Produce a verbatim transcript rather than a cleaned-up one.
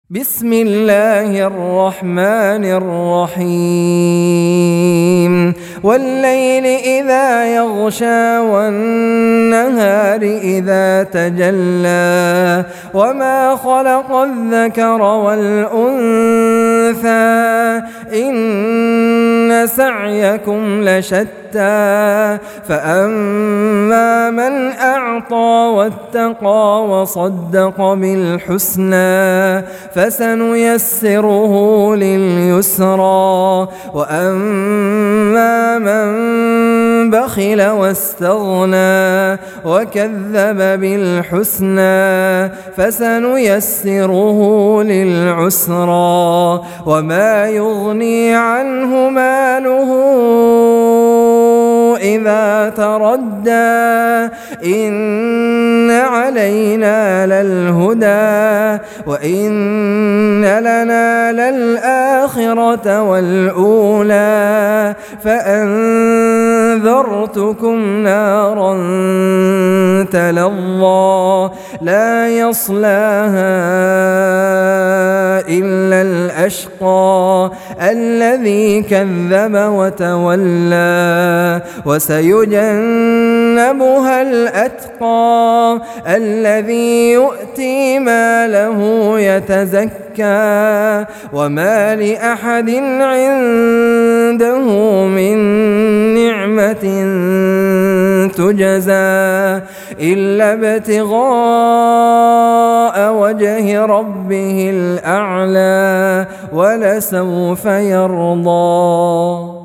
بسم الله الرحمن الرحيم والليل إذا يغشى والنهار إذا تجلى وما خلق الذكر والأنثى إن سعيكم لشتى فأما من أعطى واتقى وصدق بالحسنى فسنيسره لليسرى وأما من بخل واستغنى وكذب بالحسنى فسنيسره للعسرى وما يغني عنه ماله إذا تردى إن علينا للهدى وإن لنا للآخرة والأولى فأنذرتكم نارا تلظى لا يصلاها إلا الأشقى الذي كذب وتولى وسيجنبها الأتقى الذي يؤتي ماله يتزكى وما لأحد عنده من نعمة تجزى إلا ابتغاء وجه ربه الأعلى ولسوف يرضى.